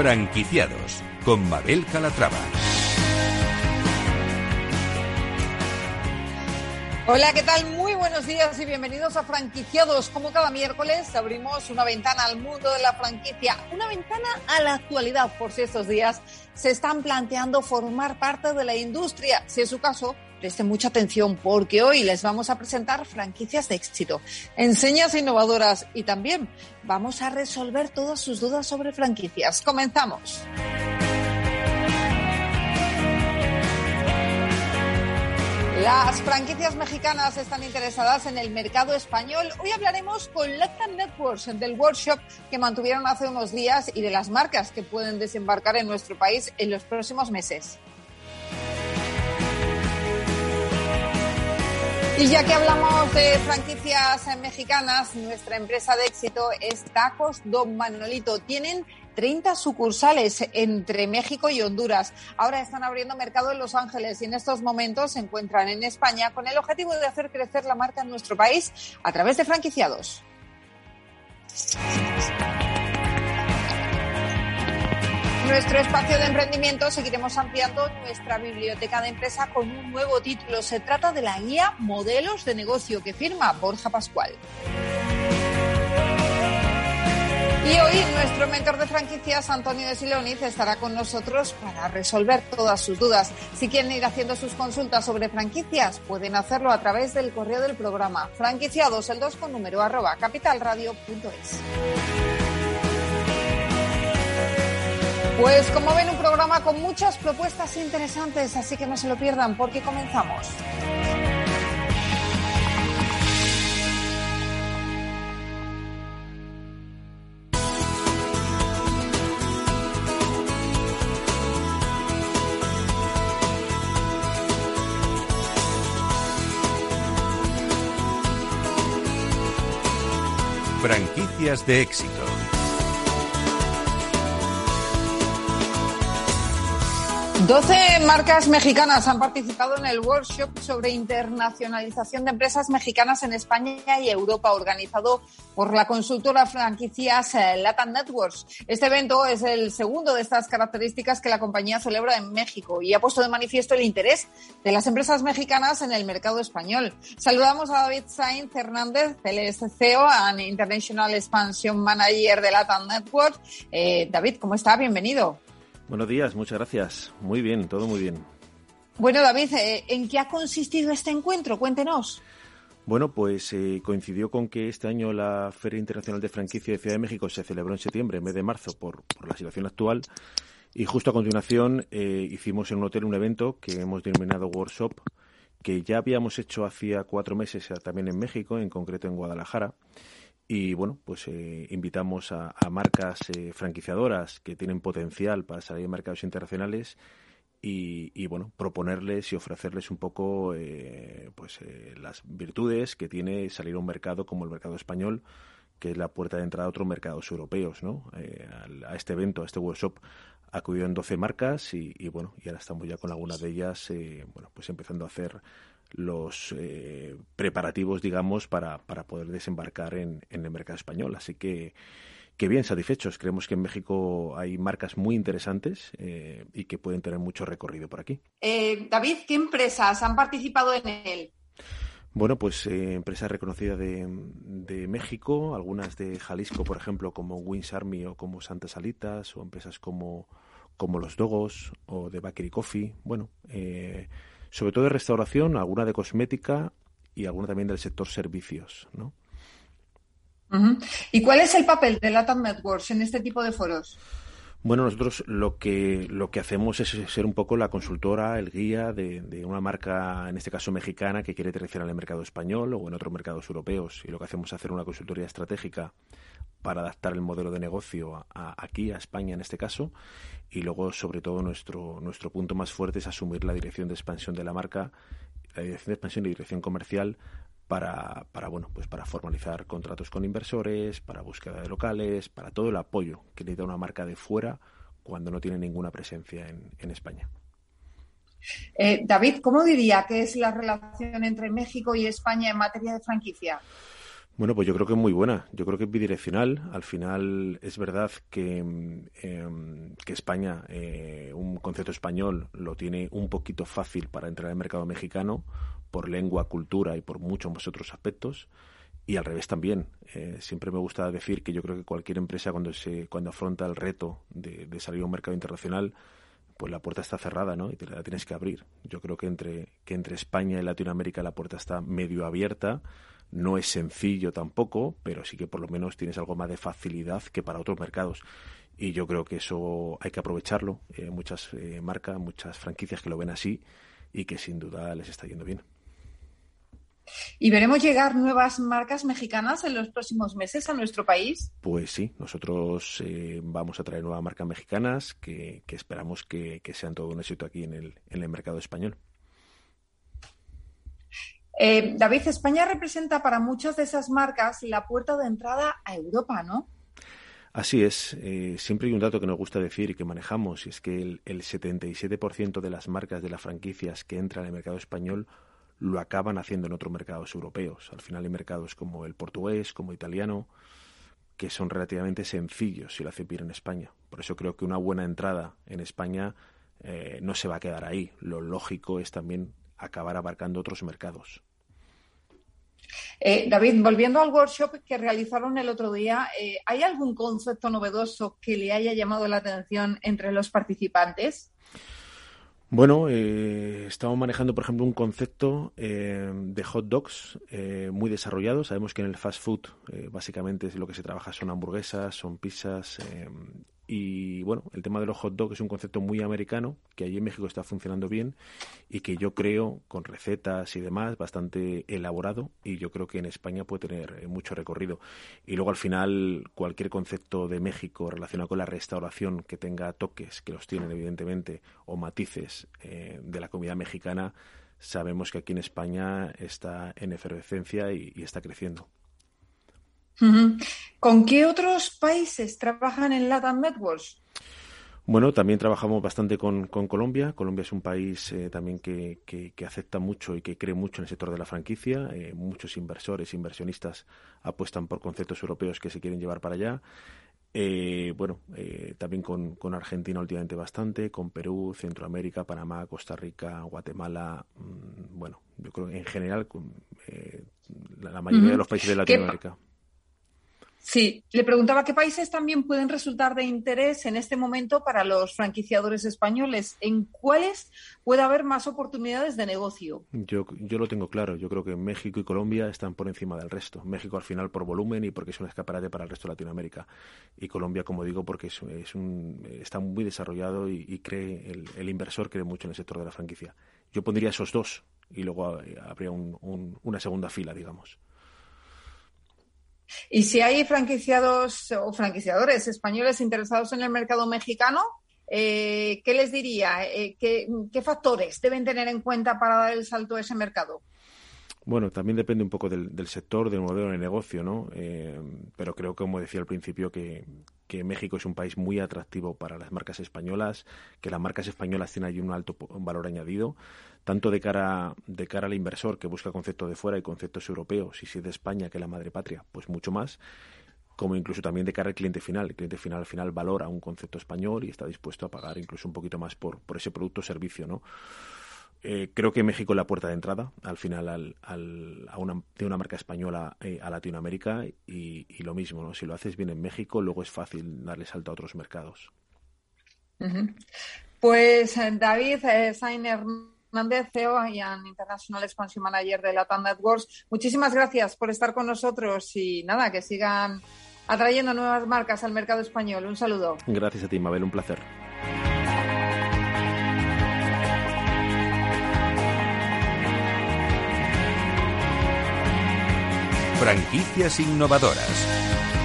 Franquiciados, con Mabel Calatrava. Hola, ¿qué tal? Muy buenos días y bienvenidos a Franquiciados. Como cada miércoles abrimos una ventana al mundo de la franquicia, una ventana a la actualidad, por si estos días se están planteando formar parte de la industria. Si es su caso, presten mucha atención porque hoy les vamos a presentar franquicias de éxito, enseñas innovadoras y también vamos a resolver todas sus dudas sobre franquicias. Comenzamos. Las franquicias mexicanas están interesadas en el mercado español. Hoy hablaremos con LATAM Networks del workshop que mantuvieron hace unos días y de las marcas que pueden desembarcar en nuestro país en los próximos meses. Y ya que hablamos de franquicias mexicanas, nuestra empresa de éxito es Tacos Don Manolito. Tienen 30 sucursales entre México y Honduras. Ahora están abriendo mercado en Los Ángeles y en estos momentos se encuentran en España con el objetivo de hacer crecer la marca en nuestro país a través de franquiciados. Nuestro espacio de emprendimiento seguiremos ampliando nuestra biblioteca de empresa con un nuevo título. Se trata de la guía Modelos de Negocio que firma Borja Pascual. Y hoy nuestro mentor de franquicias, Antonio de Siloniz, estará con nosotros para resolver todas sus dudas. Si quieren ir haciendo sus consultas sobre franquicias, pueden hacerlo a través del correo del programa franquiciados, el 2 con número, @capitalradio.es. Pues como ven, un programa con muchas propuestas interesantes, así que no se lo pierdan porque comenzamos. Franquicias de éxito. Doce marcas mexicanas han participado en el workshop sobre internacionalización de empresas mexicanas en España y Europa, organizado por la consultora franquicias LATAM Networks. Este evento es el segundo de estas características que la compañía celebra en México y ha puesto de manifiesto el interés de las empresas mexicanas en el mercado español. Saludamos a David Sainz Hernández, él es CEO and International Expansion Manager de LATAM Networks. David, ¿cómo está? Bienvenido. Buenos días, muchas gracias. Muy bien, todo muy bien. Bueno, David, ¿en qué ha consistido este encuentro? Cuéntenos. Bueno, pues coincidió con que este año la Feria Internacional de Franquicia de Ciudad de México se celebró en septiembre, en vez de marzo, por la situación actual. Y justo a continuación hicimos en un hotel un evento que hemos denominado Workshop, que ya habíamos hecho hacía 4 meses también en México, en concreto en Guadalajara. Y bueno, pues invitamos a marcas franquiciadoras que tienen potencial para salir en mercados internacionales y bueno, proponerles y ofrecerles un poco las virtudes que tiene salir a un mercado como el mercado español, que es la puerta de entrada a otros mercados europeos, ¿no? A este evento, a este workshop, acudieron 12 marcas y bueno, y ahora estamos ya con algunas de ellas, pues empezando a hacer los preparativos, digamos, para poder desembarcar en el mercado español. Así que bien satisfechos. Creemos que en México hay marcas muy interesantes y que pueden tener mucho recorrido por aquí. David, ¿qué empresas han participado en él? Bueno, pues empresas reconocidas de México, algunas de Jalisco, por ejemplo, como Wings Army o como Santas Alitas, o empresas como Los Dogos o de Bakery Coffee. Bueno, sobre todo de restauración, alguna de cosmética y alguna también del sector servicios, ¿no? Uh-huh. ¿Y cuál es el papel de LATAM Networks en este tipo de foros? Bueno, nosotros lo que hacemos es ser un poco la consultora, el guía de una marca, en este caso mexicana, que quiere crecer en el mercado español o en otros mercados europeos. Y lo que hacemos es hacer una consultoría estratégica para adaptar el modelo de negocio aquí, a España en este caso. Y luego, sobre todo, nuestro punto más fuerte es asumir la dirección de expansión de la marca, la dirección de expansión y dirección comercial para formalizar contratos con inversores, para búsqueda de locales, para todo el apoyo que necesita una marca de fuera cuando no tiene ninguna presencia en España. David, ¿cómo diría que es la relación entre México y España en materia de franquicia? Bueno, pues yo creo que es muy buena. Yo creo que es bidireccional. Al final es verdad que España, un concepto español, lo tiene un poquito fácil para entrar al mercado mexicano por lengua, cultura y por muchos más otros aspectos. Y al revés también. Siempre me gusta decir que yo creo que cualquier empresa cuando afronta el reto de salir a un mercado internacional, pues la puerta está cerrada, ¿no? Y te la tienes que abrir. Yo creo que entre España y Latinoamérica la puerta está medio abierta. No es sencillo tampoco, pero sí que por lo menos tienes algo más de facilidad que para otros mercados. Y yo creo que eso hay que aprovecharlo. Muchas marcas, muchas franquicias que lo ven así y que sin duda les está yendo bien. ¿Y veremos llegar nuevas marcas mexicanas en los próximos meses a nuestro país? Pues sí, nosotros vamos a traer nuevas marcas mexicanas que esperamos que sean todo un éxito aquí en el mercado español. David, España representa para muchas de esas marcas la puerta de entrada a Europa, ¿no? Así es. Siempre hay un dato que nos gusta decir y que manejamos, y es que el 77% de las marcas de las franquicias que entran en el mercado español lo acaban haciendo en otros mercados europeos. Al final hay mercados como el portugués, como el italiano, que son relativamente sencillos si lo hacen bien en España. Por eso creo que una buena entrada en España no se va a quedar ahí. Lo lógico es también acabar abarcando otros mercados. David, volviendo al workshop que realizaron el otro día, ¿hay algún concepto novedoso que le haya llamado la atención entre los participantes? Bueno, estamos manejando, por ejemplo, un concepto de hot dogs muy desarrollado. Sabemos que en el fast food básicamente lo que se trabaja son hamburguesas, son pizzas. Y bueno, el tema de los hot dogs es un concepto muy americano que allí en México está funcionando bien y que yo creo, con recetas y demás, bastante elaborado, y yo creo que en España puede tener mucho recorrido. Y luego al final cualquier concepto de México relacionado con la restauración que tenga toques, que los tienen evidentemente, o matices de la comida mexicana, sabemos que aquí en España está en efervescencia y está creciendo. ¿Con qué otros países trabajan en LATAM Networks? Bueno, también trabajamos bastante con Colombia. Colombia es un país también que acepta mucho y que cree mucho en el sector de la franquicia. Muchos inversionistas apuestan por conceptos europeos que se quieren llevar para allá. También con Argentina últimamente bastante, con Perú, Centroamérica, Panamá, Costa Rica, Guatemala. Yo creo que en general la mayoría de los países de Latinoamérica. Sí, le preguntaba qué países también pueden resultar de interés en este momento para los franquiciadores españoles. ¿En cuáles puede haber más oportunidades de negocio? Yo lo tengo claro. Yo creo que México y Colombia están por encima del resto. México al final por volumen y porque es un escaparate para el resto de Latinoamérica. Y Colombia, como digo, porque está muy desarrollado y cree el inversor cree mucho en el sector de la franquicia. Yo pondría esos dos y luego habría una segunda fila, digamos. Y si hay franquiciados o franquiciadores españoles interesados en el mercado mexicano, ¿qué les diría? ¿Qué factores deben tener en cuenta para dar el salto a ese mercado? Bueno, también depende un poco del sector, del modelo de negocio, ¿no? Pero creo, como decía al principio, que México es un país muy atractivo para las marcas españolas, que las marcas españolas tienen allí un alto valor añadido, tanto de cara al inversor que busca conceptos de fuera y conceptos europeos, y si es de España, que es la madre patria, pues mucho más, como incluso también de cara al cliente final. El cliente final al final valora un concepto español y está dispuesto a pagar incluso un poquito más por ese producto o servicio, ¿no? Creo que México es la puerta de entrada al final de una marca española a Latinoamérica y lo mismo, ¿no? Si lo haces bien en México, luego es fácil darle salto a otros mercados. Pues David Sainz Hernández, CEO y International Expansion Manager de LATAM Networks, muchísimas gracias por estar con nosotros y nada, que sigan atrayendo nuevas marcas al mercado español. Un saludo. Gracias a ti, Mabel, un placer. Franquicias innovadoras.